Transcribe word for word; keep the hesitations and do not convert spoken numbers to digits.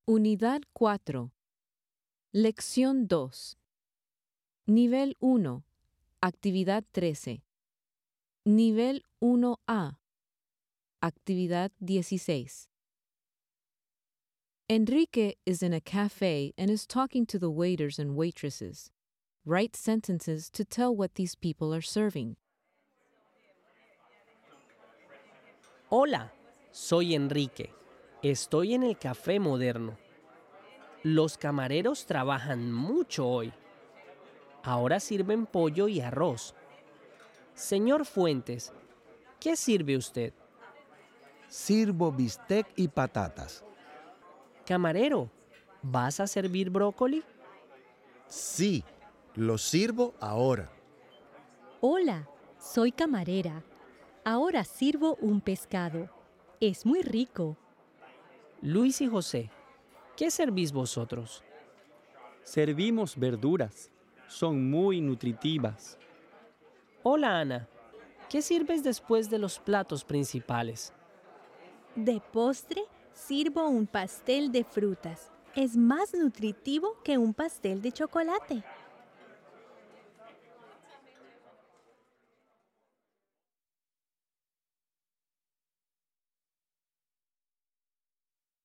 Unidad cuatro. Lección dos. Nivel uno. Actividad trece. Nivel uno A. Actividad dieciséis. Enrique is in a cafe and is talking to the waiters and waitresses. Write sentences to tell what these people are serving. Hola, soy Enrique. Estoy en el café moderno. Los camareros trabajan mucho hoy. Ahora sirven pollo y arroz. Señor Fuentes, ¿qué sirve usted? Sirvo bistec y patatas. Camarero, ¿vas a servir brócoli? Sí, lo sirvo ahora. Hola, soy camarera. Ahora sirvo un pescado. Es muy rico. Luis y José, ¿qué servís vosotros? Servimos verduras. Son muy nutritivas. Hola Ana, ¿qué sirves después de los platos principales? De postre, sirvo un pastel de frutas. Es más nutritivo que un pastel de chocolate.